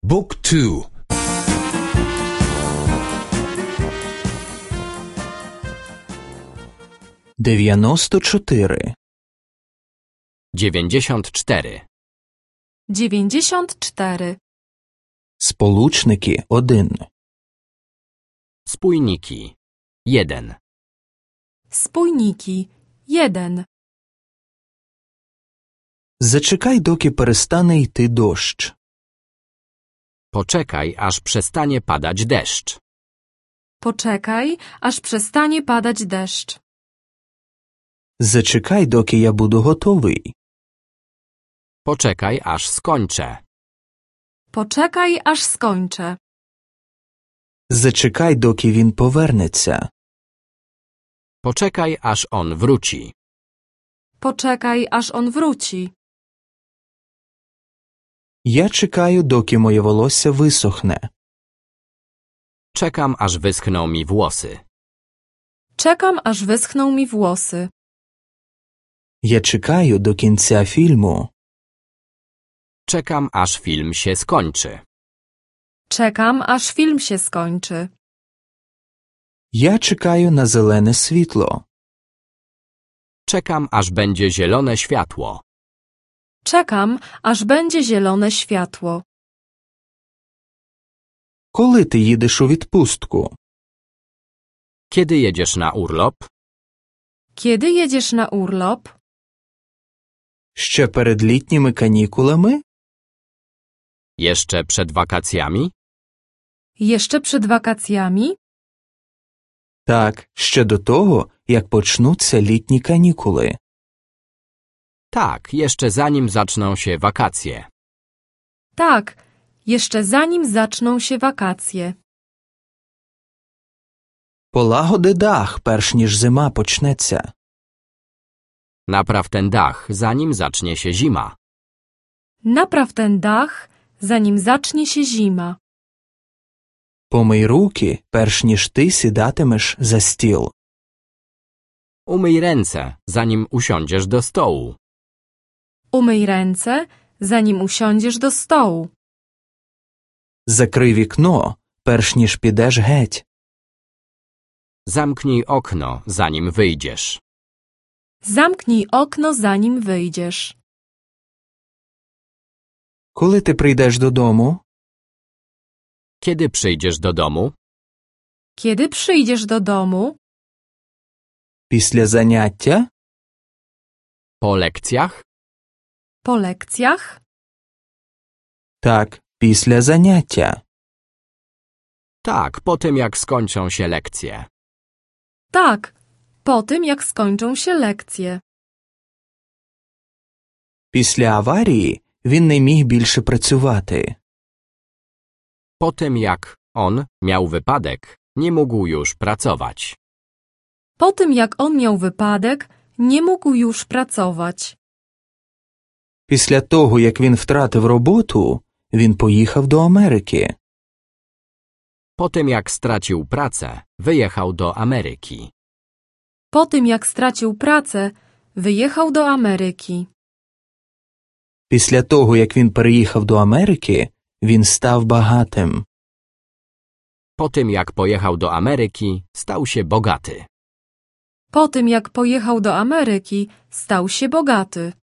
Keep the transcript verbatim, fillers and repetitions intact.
Book two. дев'яносто чотири. dziewięćdziesiąt cztery. dziewięćdziesiąt cztery. Сполучники один. Spójniki. jeden. Spójniki. jeden. Зачекай, доки перестане йти дощ. Poczekaj, aż przestanie padać deszcz. Poczekaj, aż przestanie padać deszcz. Зачекай, доки я буду готовий. Poczekaj, aż skończę. Poczekaj, aż skończę. Зачекай, доки він повернеться. Poczekaj, aż on wróci. Poczekaj, aż on wróci. Я чекаю, доки моє волосся висохне. Czekam, aż wyschną mi włosy. Czekam, aż wyschną mi włosy. Я чекаю до кінця фільму. Czekam, aż film się skończy. Czekam, aż film się skończy. Я чекаю на зелене світло. Czekam, aż będzie zielone światło. Czekam, aż będzie zielone światło. Коли ти їдеш у відпустку? Kiedy jedziesz na urlop? Kiedy jedziesz na urlop? Ще перед літніми канікулами? Jeszcze przed wakacjami? Jeszcze przed wakacjami? Так, ще до того, як почнуться літні канікули. Tak, jeszcze zanim zaczną się wakacje. Tak, jeszcze zanim zaczną się wakacje. Полагоди дах, перш ніж зима почнеться. Napraw ten dach, zanim zacznie się zima. Napraw ten dach, zanim zacznie się zima. Помий руки, перш ніж ти сідатимеш за стіл. Umyj ręce, zanim usiądziesz do stołu. Umyj ręce, zanim usiądziesz do stołu. Закрий вікно, перш ніж підеш геть. Zamknij okno, zanim wyjdziesz. Zamknij okno, zanim wyjdziesz. Коли ти прийдеш додому? Kiedy przyjdziesz do domu? Kiedy przyjdziesz do domu? Після заняття? Po lekcjach? Po lekcjach? Так, після заняття. Tak, po tym jak skończą się lekcje. Tak, po tym jak skończą się lekcje. Після аварії він не міг більше працювати. Po tym jak on miał wypadek, nie mógł już pracować. Po tym jak on miał wypadek, nie mógł już pracować. Після того, як він втратив роботу, він поїхав до Америки. Po tym jak stracił pracę, wyjechał do Ameryki. Po tym jak stracił pracę, wyjechał do Ameryki. Після того, як він переїхав до Америки, він став багатим. Po tym jak pojechał do Ameryki, stał się bogaty. Po tym jak pojechał do Ameryki, stał się bogaty.